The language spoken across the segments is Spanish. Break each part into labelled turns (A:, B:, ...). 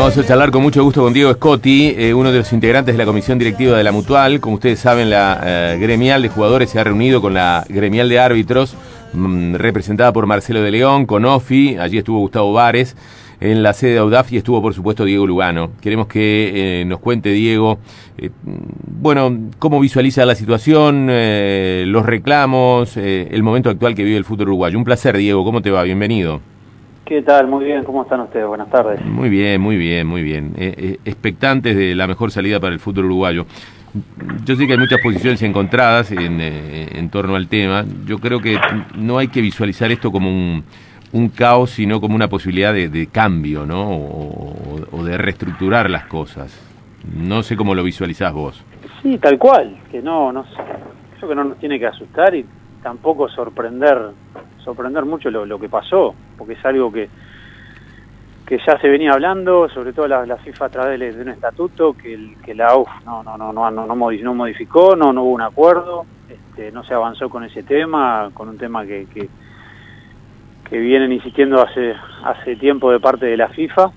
A: Vamos a charlar con mucho gusto con Diego Scotti, uno de los integrantes de la comisión directiva de la Mutual. Como ustedes saben, la gremial de jugadores se ha reunido con la gremial de árbitros, representada por Marcelo de León, con OFI. Allí estuvo Gustavo Vares. En la sede de Audaf y estuvo, por supuesto, Diego Lugano. Queremos que nos cuente, Diego, cómo visualiza la situación, los reclamos, el momento actual que vive el fútbol uruguayo. Un placer, Diego. ¿Cómo te va? Bienvenido.
B: ¿Qué tal? Muy bien, ¿cómo están ustedes? Buenas tardes.
A: Muy bien, muy bien, muy bien. Expectantes de la mejor salida para el fútbol uruguayo. Yo sé que hay muchas posiciones encontradas en torno al tema. Yo creo que no hay que visualizar esto como un caos, sino como una posibilidad de cambio, ¿no? O de reestructurar las cosas. No sé cómo lo visualizás vos.
B: Sí, tal cual, que no creo que no nos tiene que asustar y tampoco sorprender mucho lo que pasó, porque es algo que ya se venía hablando, sobre todo la FIFA a través de un estatuto que la AUF no modificó, no hubo un acuerdo, no se avanzó con ese tema, con un tema que vienen insistiendo hace tiempo de parte de la FIFA,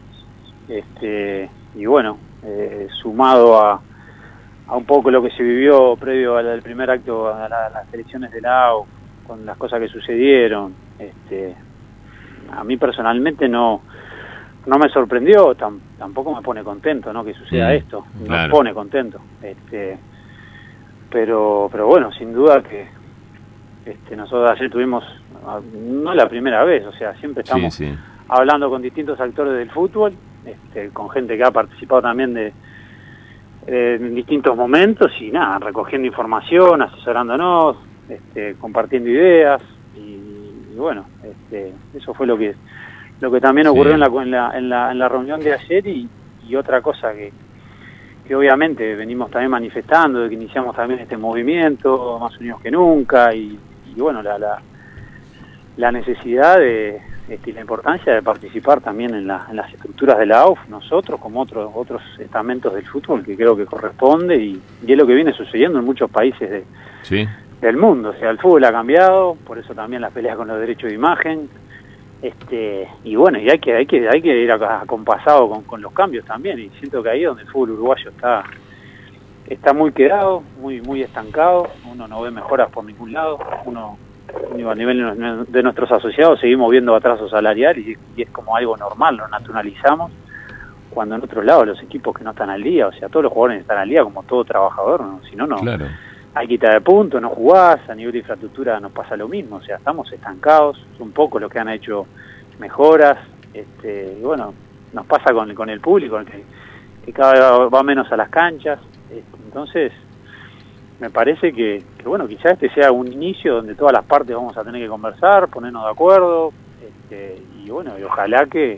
B: y bueno, sumado a un poco lo que se vivió previo al primer acto, a las elecciones de la AUF, con las cosas que sucedieron, a mí personalmente no me sorprendió, tampoco me pone contento, ¿no?, que suceda esto,
A: claro.
B: Nos pone contento, pero bueno, sin duda que nosotros ayer tuvimos, no la primera vez, o sea, siempre estamos hablando con distintos actores del fútbol, con gente que ha participado también en distintos momentos y nada, recogiendo información, asesorándonos, compartiendo ideas y bueno, eso fue lo que también ocurrió en la reunión de ayer y otra cosa que obviamente venimos también manifestando, de que iniciamos también este movimiento más unidos que nunca y bueno, la necesidad y la importancia de participar también en las estructuras de la AUF, nosotros como otros estamentos del fútbol, que creo que corresponde y es lo que viene sucediendo en muchos países del mundo. O sea, el fútbol ha cambiado, por eso también las peleas con los derechos de imagen, y bueno, y hay que ir acompasado con los cambios también, y siento que ahí donde el fútbol uruguayo está muy quedado, muy estancado, uno no ve mejoras por ningún lado, a nivel de nuestros asociados seguimos viendo atrasos salariales y es como algo normal, lo naturalizamos, cuando en otros lados los equipos que no están al día, o sea, todos los jugadores están al día como todo trabajador, ¿no? Si no,
A: claro.
B: Hay quita de puntos, no jugás, a nivel de infraestructura nos pasa lo mismo, o sea, estamos estancados, es un poco lo que han hecho mejoras, y bueno, nos pasa con el público, que cada vez va menos a las canchas, entonces me parece que bueno, quizás sea un inicio donde todas las partes vamos a tener que conversar, ponernos de acuerdo, y bueno, y ojalá que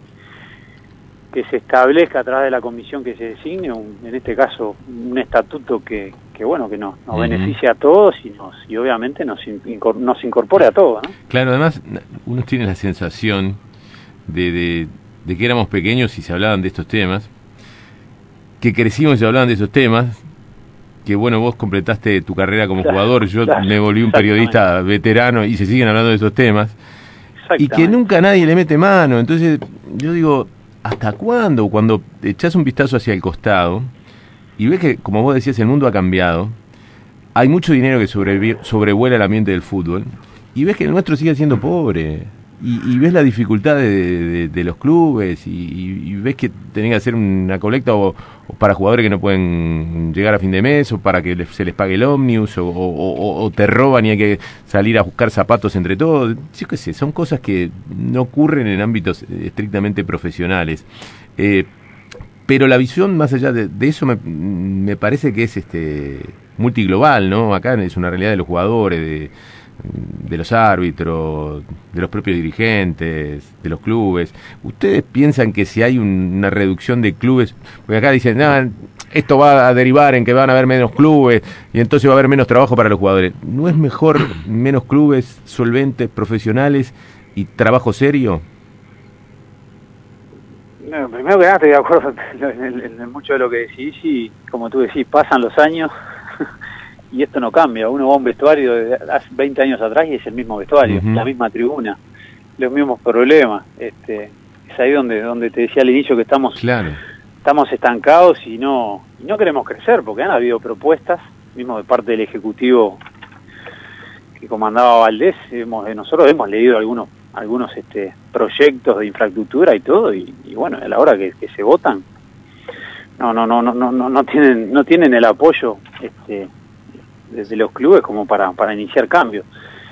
B: se establezca a través de la comisión que se designe, en este caso, un estatuto que bueno, que nos beneficie a todos y obviamente nos incorpore a todos, ¿no?
A: Claro, además uno tiene la sensación de que éramos pequeños y se hablaban de estos temas, que crecimos y se hablaban de esos temas, que bueno, vos completaste tu carrera como jugador, yo me volví un periodista veterano y se siguen hablando de esos temas, y que nunca nadie le mete mano. Entonces yo digo, ¿hasta cuándo? Cuando echás un vistazo hacia el costado y ves que, como vos decías, el mundo ha cambiado, hay mucho dinero que sobrevuela el ambiente del fútbol, y ves que el nuestro sigue siendo pobre, y ves la dificultad de los clubes, y ves que tenés que hacer una colecta o para jugadores que no pueden llegar a fin de mes, o para que se les pague el ómnibus, o te roban y hay que salir a buscar zapatos entre todos. Yo qué sé, son cosas que no ocurren en ámbitos estrictamente profesionales. Pero la visión más allá de eso me parece que es multiglobal, ¿no? Acá es una realidad de los jugadores, de los árbitros, de los propios dirigentes, de los clubes. ¿Ustedes piensan que si hay una reducción de clubes, porque acá dicen, esto va a derivar en que van a haber menos clubes y entonces va a haber menos trabajo para los jugadores? ¿No es mejor menos clubes solventes, profesionales y trabajo serio?
B: No, primero que nada estoy de acuerdo en mucho de lo que decís y como tú decís, pasan los años y esto no cambia. Uno va a un vestuario de hace 20 años atrás y es el mismo vestuario, la misma tribuna, los mismos problemas. Es ahí donde te decía al inicio que estamos estamos estancados y no queremos crecer, porque han habido propuestas, mismo de parte del Ejecutivo que comandaba Valdés. Nosotros hemos leído algunos proyectos de infraestructura y todo, y bueno, a la hora que se votan, no tienen el apoyo desde los clubes como para iniciar cambios.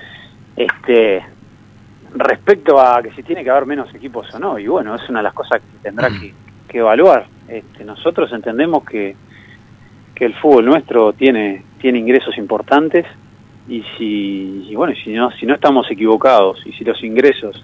B: Respecto a que si tiene que haber menos equipos o no, y bueno, es una de las cosas que tendrá que evaluar. Nosotros entendemos que el fútbol nuestro tiene ingresos importantes, y si no estamos equivocados, y si los ingresos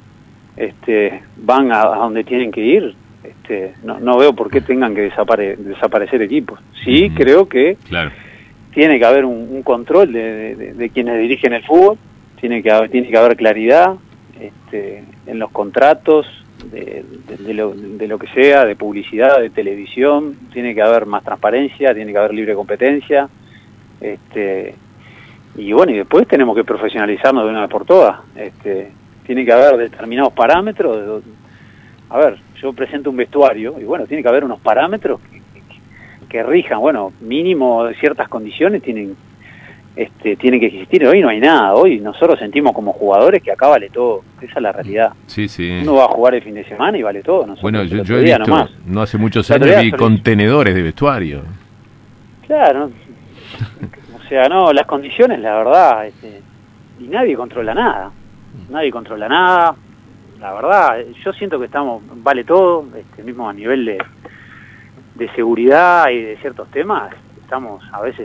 B: van a donde tienen que ir, no veo por qué tengan que desaparecer equipos. Sí, creo que tiene que haber un control de quienes dirigen el fútbol. Tiene que haber claridad en los contratos de lo que sea, de publicidad, de televisión. Tiene que haber más transparencia, tiene que haber libre competencia. Y bueno, y después tenemos que profesionalizarnos de una vez por todas. Tiene que haber determinados parámetros. A ver, yo presento un vestuario y bueno, tiene que haber unos parámetros que rijan. Bueno, mínimo de ciertas condiciones tienen que existir. Hoy no hay nada. Hoy nosotros sentimos como jugadores que acá vale todo. Esa es la realidad.
A: Sí.
B: Uno va a jugar el fin de semana y vale todo. Nosotros,
A: bueno, yo he visto, no hace muchos años vi contenedores de vestuario.
B: Claro. O sea, no, las condiciones, la verdad, y nadie controla nada. La verdad, yo siento que vale todo, mismo a nivel de seguridad y de ciertos temas, a veces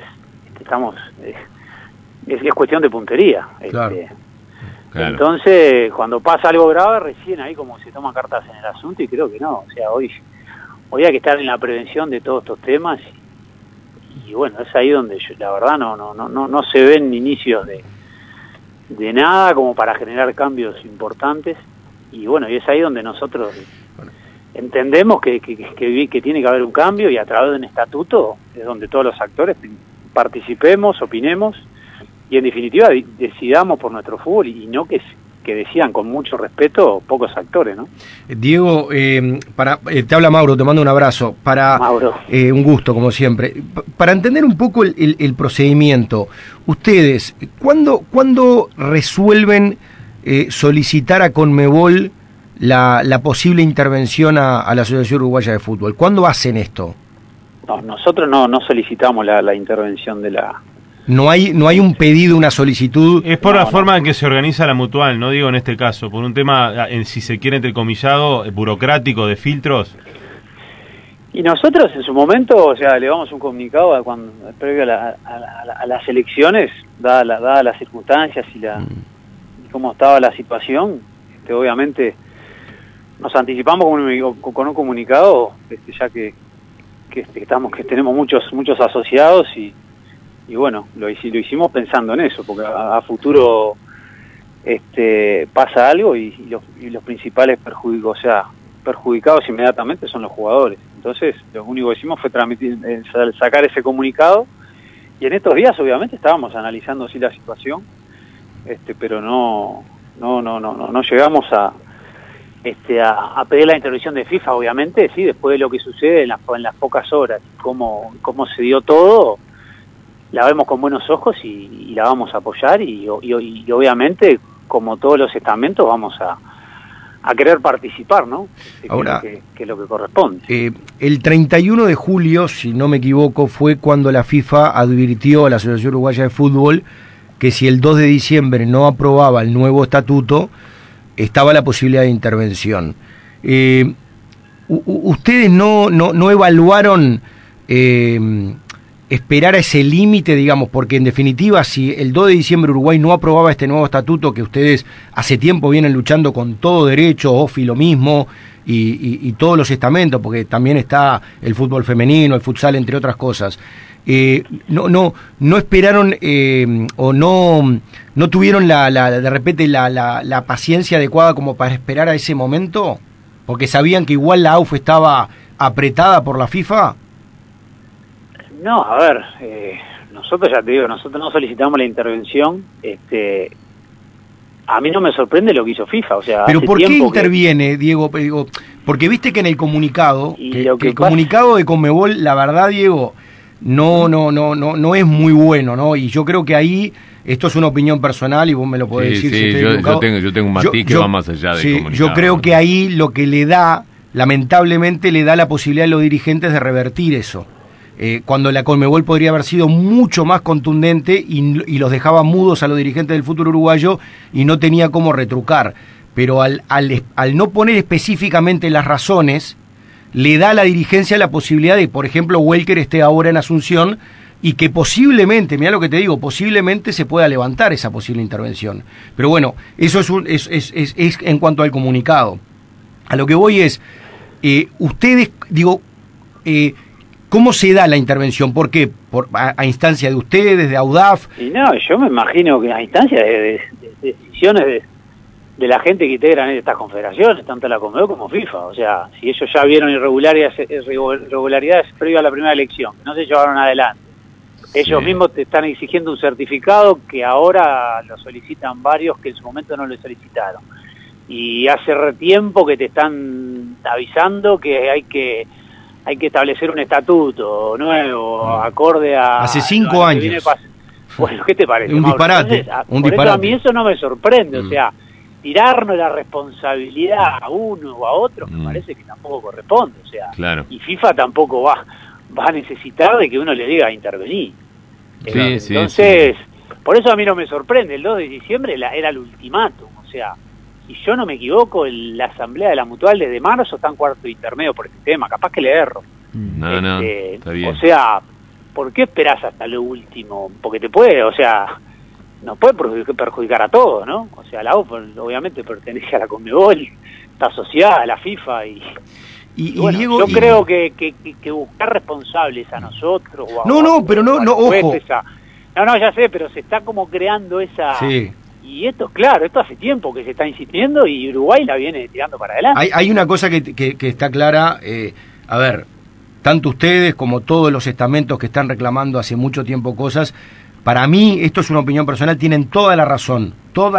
B: es cuestión de puntería.
A: Claro.
B: Entonces, cuando pasa algo grave, recién ahí como se toman cartas en el asunto, y creo que no. O sea, hoy hay que estar en la prevención de todos estos temas, y bueno, es ahí donde la verdad no se ven inicios de nada como para generar cambios importantes, y bueno, y es ahí donde nosotros entendemos que tiene que haber un cambio, y a través de un estatuto es donde todos los actores participemos, opinemos, y en definitiva decidamos por nuestro fútbol, y no que decidan con mucho respeto pocos actores, ¿no?
C: Diego, te habla Mauro, te mando un abrazo.
B: Mauro.
C: Un gusto, como siempre. Para entender un poco el procedimiento, ustedes, ¿cuándo resuelven solicitar a Conmebol la posible intervención a la Asociación Uruguaya de Fútbol? ¿Cuándo hacen esto?
B: No, nosotros no solicitamos la intervención de la...
C: No hay un pedido, una solicitud.
D: Es por la forma en que se organiza la mutual, no digo en este caso, por un tema, si se quiere entrecomillado, burocrático, de filtros.
B: Y nosotros en su momento, o sea, elevamos un comunicado previo a las elecciones, dadas las circunstancias y cómo estaba la situación. Obviamente nos anticipamos con un comunicado, ya que tenemos muchos asociados, y bueno, lo hicimos pensando en eso, porque a futuro pasa algo, y los principales perjudicados inmediatamente son los jugadores. Entonces, lo único que hicimos fue sacar ese comunicado, y en estos días obviamente estábamos analizando la situación, pero no llegamos a pedir la intervención de FIFA, obviamente. Sí, después de lo que sucede en las pocas horas, cómo se dio todo, la vemos con buenos ojos y la vamos a apoyar, y obviamente, como todos los estamentos, vamos a querer participar, ¿no?
C: Ahora,
B: que es lo que corresponde.
C: El 31 de julio, si no me equivoco, fue cuando la FIFA advirtió a la Asociación Uruguaya de Fútbol que si el 2 de diciembre no aprobaba el nuevo estatuto, estaba la posibilidad de intervención. ¿Ustedes no evaluaron esperar a ese límite, digamos? Porque en definitiva, si el 2 de diciembre Uruguay no aprobaba este nuevo estatuto, que ustedes hace tiempo vienen luchando con todo derecho, OFI lo mismo, y todos los estamentos, porque también está el fútbol femenino, el futsal, entre otras cosas, no esperaron o no tuvieron de repente la paciencia adecuada como para esperar a ese momento, porque sabían que igual la AUF estaba apretada por la FIFA.
B: No, a ver, nosotros, ya te digo, nosotros no solicitamos la intervención. A mí no me sorprende lo que hizo FIFA, o sea.
C: Pero ¿por qué interviene, Diego? Porque viste que en el comunicado, que el comunicado de Conmebol, la verdad, Diego, no es muy bueno, ¿no? Y yo creo que ahí, esto es una opinión personal y vos me lo podés decir.
A: Sí, si yo tengo un matiz que va más allá del comunicado.
C: Yo creo que ahí lo que le da, lamentablemente, le da la posibilidad a los dirigentes de revertir eso. Cuando la Conmebol podría haber sido mucho más contundente y los dejaba mudos a los dirigentes del fútbol uruguayo y no tenía cómo retrucar. Pero al no poner específicamente las razones, le da a la dirigencia la posibilidad de, por ejemplo, Welker esté ahora en Asunción y que posiblemente, mirá lo que te digo, posiblemente se pueda levantar esa posible intervención. Pero bueno, eso es en cuanto al comunicado. A lo que voy es, ustedes, digo, ¿cómo se da la intervención? ¿Por qué? ¿A instancia de ustedes, de AUDAF?
B: Y no, yo me imagino que a instancia de decisiones de la gente que integran estas confederaciones, tanto la Conmebol como FIFA. O sea, si ellos ya vieron irregularidades previas a la primera elección, que no se llevaron adelante, ellos mismos te están exigiendo un certificado que ahora lo solicitan varios que en su momento no lo solicitaron. Y hace tiempo que te están avisando que hay que establecer un estatuto nuevo, acorde a...
C: Hace 5 años.
B: Bueno, ¿qué te parece?
C: Un disparate.
B: Entonces, eso a mí eso no me sorprende, o sea, tirarnos la responsabilidad a uno o a otro me parece que tampoco corresponde, o sea, y FIFA tampoco va a necesitar de que uno le diga a intervenir. Entonces, por eso a mí no me sorprende, el 2 de diciembre era el ultimátum, o sea, si yo no me equivoco, la asamblea de la Mutual desde marzo está en cuarto intermedio por este tema, capaz que le erro.
A: No, está bien.
B: O sea, ¿por qué esperás hasta lo último? Porque te puede, o sea, nos puede perjudicar a todos, ¿no? O sea, la UF obviamente pertenece a la Conmebol, está asociada a la FIFA y bueno, Diego, yo creo que buscar responsables a nosotros o a
C: pero ojo.
B: No, ya sé, pero se está como creando esa...
C: Sí.
B: Y esto, claro, esto hace tiempo que se está insistiendo y Uruguay la viene tirando para adelante.
C: Hay una cosa que está clara, a ver, tanto ustedes como todos los estamentos que están reclamando hace mucho tiempo cosas, para mí, esto es una opinión personal, tienen toda la razón,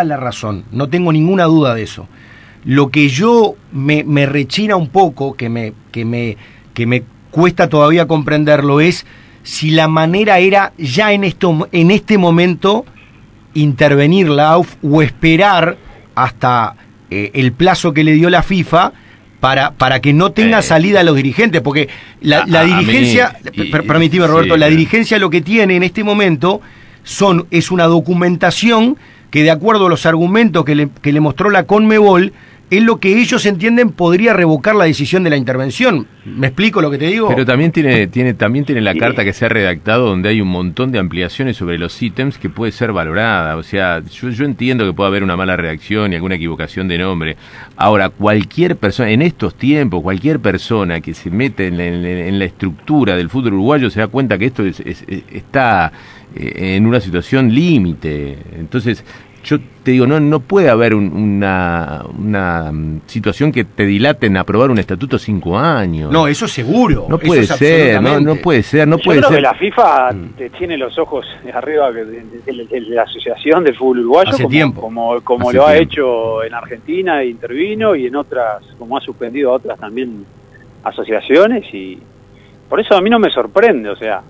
C: no tengo ninguna duda de eso. Lo que yo me rechina un poco, que me cuesta todavía comprenderlo, es si la manera era ya en este momento intervenir la AUF o esperar hasta el plazo que le dio la FIFA para que no tenga salida a los dirigentes, porque la dirigencia, permitime Roberto, la dirigencia lo que tiene en este momento es una documentación que, de acuerdo a los argumentos que le mostró la Conmebol, es lo que ellos entienden podría revocar la decisión de la intervención. ¿Me explico lo que te digo?
A: Pero también tiene la carta que se ha redactado donde hay un montón de ampliaciones sobre los ítems que puede ser valorada. O sea, yo entiendo que puede haber una mala redacción y alguna equivocación de nombre. Ahora, cualquier persona, en estos tiempos, cualquier persona que se mete en la estructura del fútbol uruguayo se da cuenta que esto está en una situación límite. Entonces, yo te digo, no puede haber una situación que te dilate en aprobar un estatuto 5 años.
C: No, eso seguro.
A: No puede ser, no puede ser.
B: Yo creo que la FIFA tiene los ojos arriba de la Asociación del Fútbol Uruguayo, como lo ha hecho en Argentina, intervino, y en otras, como ha suspendido a otras también asociaciones, y por eso a mí no me sorprende, o sea,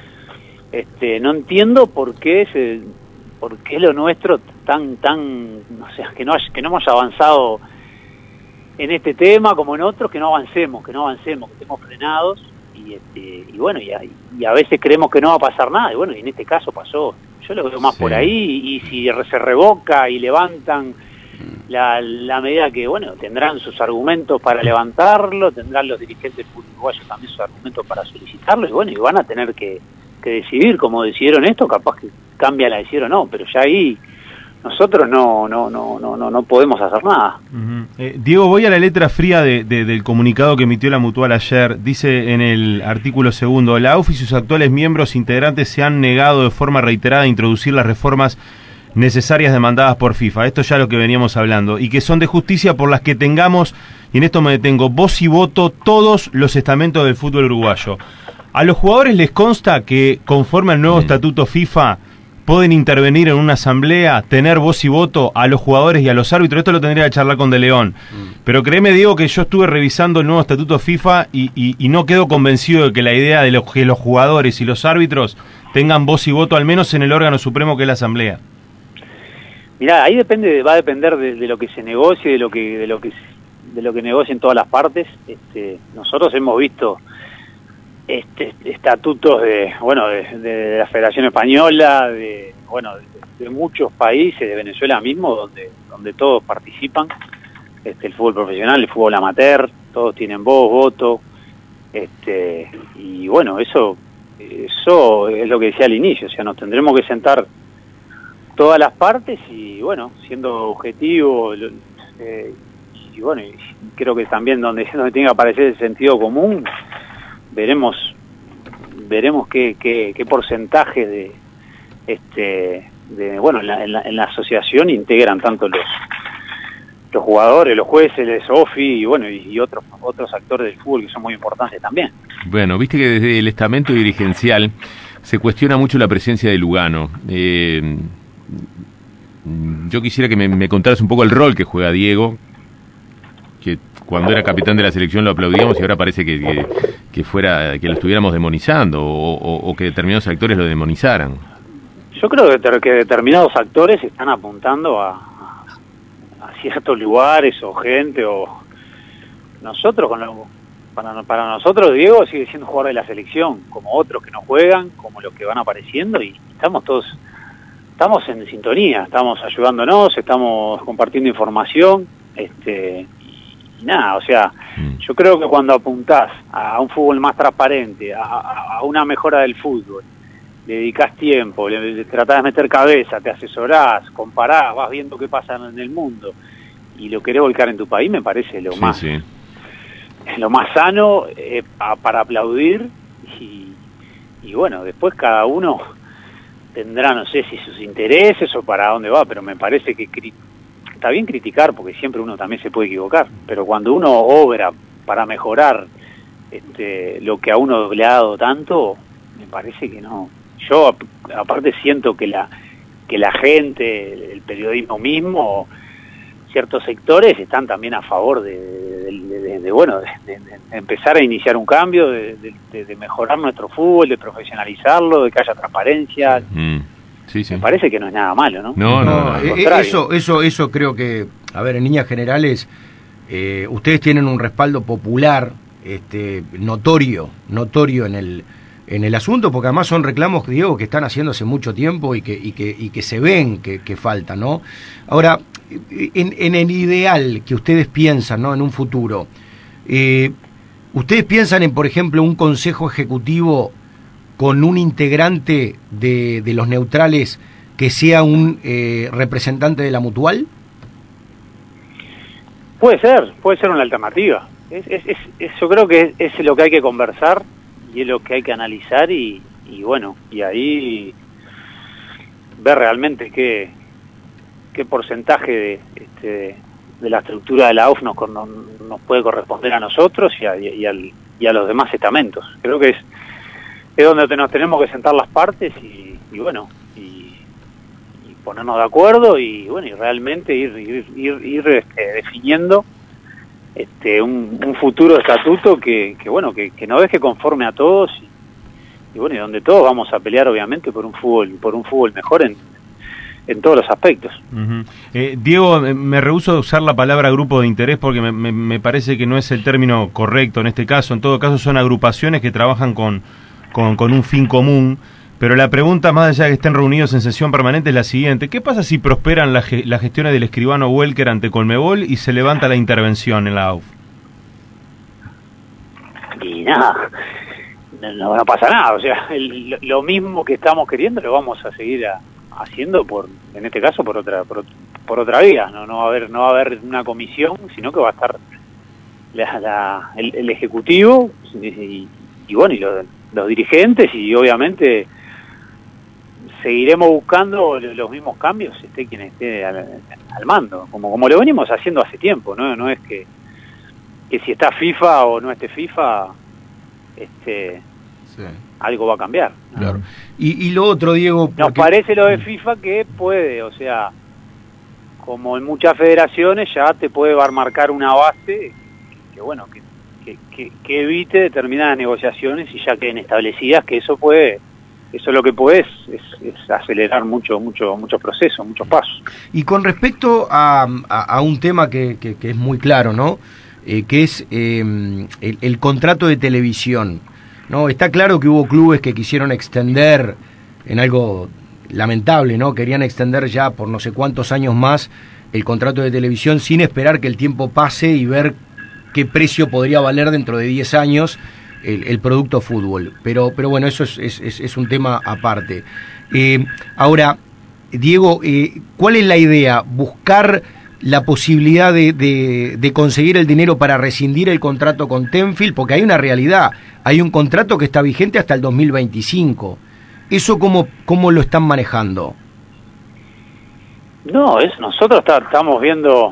B: no entiendo por qué lo nuestro tan o sea, que no hemos avanzado en este tema como en otros, que no avancemos, que estemos frenados y bueno, y a veces creemos que no va a pasar nada, y bueno, y en este caso pasó. Yo lo veo más por ahí, y si se revoca y levantan la medida, que bueno, tendrán sus argumentos para levantarlo, tendrán los dirigentes uruguayos también sus argumentos para solicitarlo, y bueno, y van a tener que decidir como decidieron esto, capaz que cambia la decisión o no, pero ya ahí nosotros no podemos hacer nada.
D: Diego, voy a la letra fría del comunicado que emitió la Mutual ayer. Dice en el artículo 2: la AUF y sus actuales miembros integrantes se han negado de forma reiterada a introducir las reformas necesarias demandadas por FIFA. Esto ya es lo que veníamos hablando, y que son de justicia por las que tengamos, y en esto me detengo, voz y voto todos los estamentos del fútbol uruguayo. ¿A los jugadores les consta que, conforme al nuevo estatuto FIFA, pueden intervenir en una asamblea, tener voz y voto a los jugadores y a los árbitros. Esto lo tendría que charlar con De León. Pero créeme, Diego, que yo estuve revisando el nuevo estatuto FIFA y no quedo convencido de que la idea de que los jugadores y los árbitros tengan voz y voto, al menos en el órgano supremo que es la asamblea.
B: Mirá, ahí va a depender de lo que se negocie, de lo que negocien todas las partes. Nosotros hemos visto estatutos de la Federación Española, de muchos países, de Venezuela mismo, donde todos participan, el fútbol profesional, el fútbol amateur, todos tienen voz, voto, y bueno, eso es lo que decía al inicio, o sea, nos tendremos que sentar todas las partes y bueno, siendo objetivos, y bueno, y creo que también donde tenga que aparecer el sentido común, veremos qué porcentaje en la asociación integran tanto los jugadores, los jueces, el SOFI y bueno, y otros actores del fútbol que son muy importantes también.
A: Bueno, viste que desde el estamento dirigencial se cuestiona mucho la presencia de Lugano. Yo quisiera que me contaras un poco el rol que juega Diego, que cuando era capitán de la selección lo aplaudíamos y ahora parece que lo estuviéramos demonizando o que determinados actores lo demonizaran. Yo creo que determinados actores están apuntando a ciertos lugares o gente o nosotros para nosotros Diego sigue siendo jugador de la selección, como otros que no juegan, como los que van apareciendo, y estamos en sintonía, estamos ayudándonos, estamos compartiendo información, y nada, o sea, yo creo que cuando apuntás a un fútbol más transparente, a una mejora del fútbol, le dedicás tiempo, le tratás de meter cabeza, te asesorás, comparás, vas viendo qué pasa en el mundo y lo querés volcar en tu país, me parece lo más sano para aplaudir y bueno, después cada uno tendrá, no sé si sus intereses o para dónde va, pero me parece que está bien criticar porque siempre uno también se puede equivocar, pero cuando uno obra para mejorar lo que a uno le ha dado tanto, me parece que no. Yo aparte siento que la gente, el periodismo mismo, ciertos sectores están también a favor de empezar a iniciar un cambio, de mejorar nuestro fútbol, de profesionalizarlo, de que haya transparencia.
C: Sí.
B: Me parece que no es nada malo, ¿no?
C: No. Eso creo que, a ver, en líneas generales, ustedes tienen un respaldo popular, notorio en el asunto, porque además son reclamos, Diego, que están haciendo hace mucho tiempo y que se ven que faltan, ¿no? Ahora, en el ideal que ustedes piensan, ¿no?, en un futuro, ¿ustedes piensan en, por ejemplo, un consejo ejecutivo con un integrante de los neutrales que sea un representante de la Mutual?
B: Puede ser una alternativa. Yo creo que es lo que hay que conversar y es lo que hay que analizar y bueno, y ahí ver realmente qué porcentaje de la estructura de la AUF nos puede corresponder a nosotros y a los demás estamentos. Creo que es donde nos tenemos que sentar las partes y bueno, y ponernos de acuerdo y bueno, y realmente ir definiendo un futuro estatuto que nos deje conforme a todos y bueno, y donde todos vamos a pelear obviamente por un fútbol mejor en todos los aspectos.
D: Diego, me rehúso a usar la palabra grupo de interés porque me parece que no es el término correcto en este caso. En todo caso son agrupaciones que trabajan con un fin común, pero la pregunta, más allá de que estén reunidos en sesión permanente, es la siguiente: ¿qué pasa si prosperan las gestiones del escribano Welker ante Conmebol y se levanta la intervención en la AUF?
B: Y nada, no pasa nada, o sea, lo mismo que estamos queriendo lo vamos a seguir haciendo en este caso por otra vía. No va a haber una comisión, sino que va a estar el ejecutivo y bueno, y los dirigentes, y obviamente seguiremos buscando los mismos cambios, esté quien esté al mando, como lo venimos haciendo hace tiempo, no es que si está FIFA o no esté FIFA,
C: sí.
B: algo va a cambiar.
C: Claro. Y lo otro, Diego...
B: Nos parece lo de FIFA que puede, o sea, como en muchas federaciones ya te puede marcar una base que bueno, que evite determinadas negociaciones y ya queden establecidas, que eso lo que puede es acelerar muchos procesos, muchos pasos.
C: Y con respecto a un tema que es muy claro, ¿no? Que es el contrato de televisión, ¿no? Está claro que hubo clubes que quisieron extender en algo lamentable, ¿no? Querían extender ya por no sé cuántos años más el contrato de televisión sin esperar que el tiempo pase y ver qué precio podría valer dentro de 10 años el producto fútbol. Pero bueno, eso es un tema aparte. Ahora, Diego, ¿cuál es la idea? ¿Buscar la posibilidad de conseguir el dinero para rescindir el contrato con Tenfield? Porque hay una realidad, hay un contrato que está vigente hasta el 2025. ¿Eso cómo lo están manejando?
B: No, nosotros estamos viendo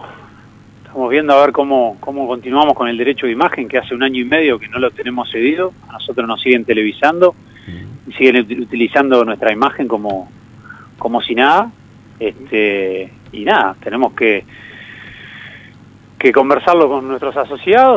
B: a ver cómo continuamos con el derecho de imagen, que hace 1 año y medio que no lo tenemos cedido. A nosotros nos siguen televisando y siguen utilizando nuestra imagen como si nada. Y nada, tenemos que conversarlo con nuestros asociados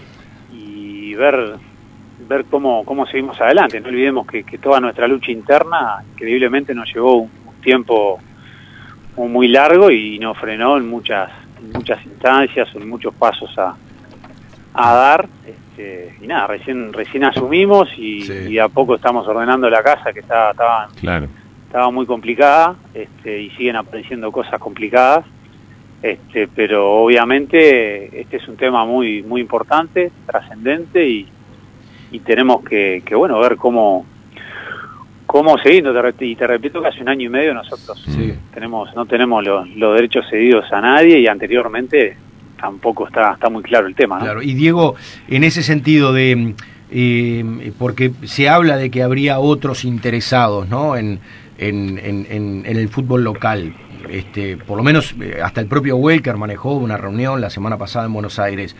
B: y ver cómo seguimos adelante. No olvidemos que toda nuestra lucha interna increíblemente nos llevó un tiempo muy largo y nos frenó en muchas instancias, en muchos pasos a dar, y nada, recién asumimos y a poco estamos ordenando la casa, que estaba muy complicada, y siguen apareciendo cosas complicadas, pero obviamente este es un tema muy importante, trascendente, y tenemos que ver cómo seguir. Y te repito que hace 1 año y medio nosotros no tenemos los derechos cedidos a nadie, y anteriormente tampoco está muy claro el tema, ¿no?
C: Claro. Y Diego, en ese sentido porque se habla de que habría otros interesados, ¿no? en el fútbol local. Por lo menos hasta el propio Welker manejó una reunión la semana pasada en Buenos Aires.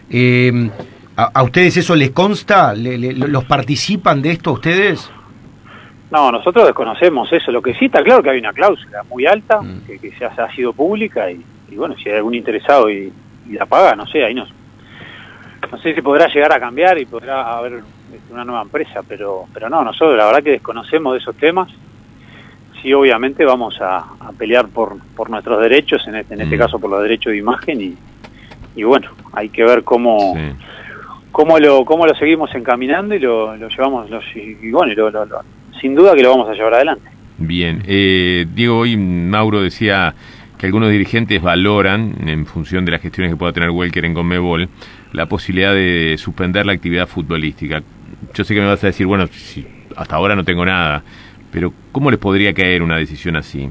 C: ¿A ustedes eso les consta? ¿Los participan de esto ustedes?
B: No, nosotros desconocemos eso. Lo que sí está claro que hay una cláusula muy alta que se ha sido pública y bueno, si hay algún interesado y la paga, no sé, ahí no sé si podrá llegar a cambiar y podrá haber una nueva empresa, pero no, nosotros la verdad que desconocemos de esos temas. Sí, obviamente vamos a pelear por nuestros derechos, en este caso por los derechos de imagen, y bueno, hay que ver cómo lo seguimos encaminando y lo llevamos, y bueno, sin duda que lo vamos a llevar adelante.
A: Bien, Diego, hoy Mauro decía que algunos dirigentes valoran, en función de las gestiones que pueda tener Welker en Conmebol, la posibilidad de suspender la actividad futbolística. Yo sé que me vas a decir, bueno, si hasta ahora no tengo nada, pero ¿cómo les podría caer una decisión así?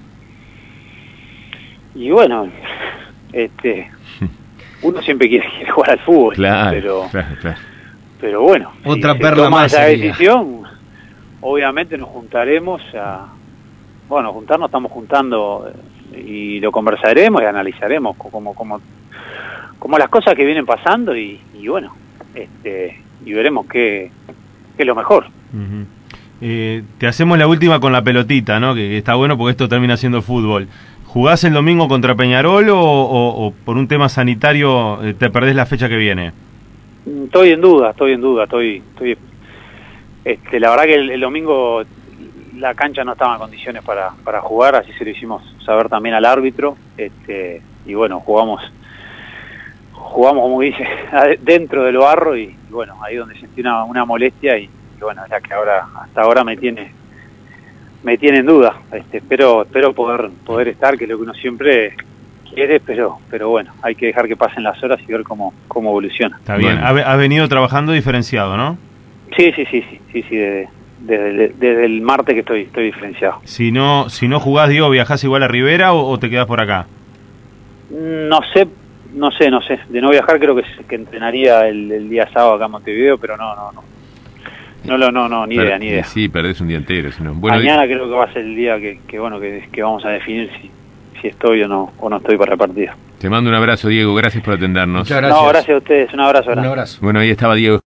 B: Y bueno, uno siempre quiere jugar al fútbol,
A: claro.
B: Pero bueno,
C: otra
B: si
C: perla más
B: esa decisión, obviamente nos juntaremos juntarnos estamos juntando y lo conversaremos y analizaremos como las cosas que vienen pasando y bueno, y veremos qué es lo mejor.
D: Te hacemos la última con la pelotita, ¿no? Que está bueno porque esto termina siendo fútbol. ¿Jugás el domingo contra Peñarol o por un tema sanitario te perdés la fecha que viene?
B: Estoy en duda. La verdad que el domingo la cancha no estaba en condiciones para jugar, así se lo hicimos saber también al árbitro, y bueno, jugamos como dice, dentro del barro, y bueno, ahí donde sentí una molestia, y bueno, es la que hasta ahora me tiene en duda. Espero poder estar, que es lo que uno siempre quiere, pero bueno, hay que dejar que pasen las horas y ver cómo evoluciona.
D: Está bien, has venido trabajando diferenciado, ¿no?
B: Sí, desde el martes que estoy diferenciado.
D: Si no jugás, Diego, ¿viajás igual a Rivera o te quedás por acá?
B: No sé. De no viajar creo que entrenaría el día sábado acá en Montevideo, pero ni idea.
A: Sí, perdés un día entero.
B: Bueno, mañana creo que va a ser el día que vamos a definir si estoy o no estoy para el partido.
A: Te mando un abrazo, Diego, gracias por atendernos.
C: Muchas gracias.
B: No, gracias a ustedes, un abrazo.
C: Un abrazo.
A: Bueno, ahí estaba Diego.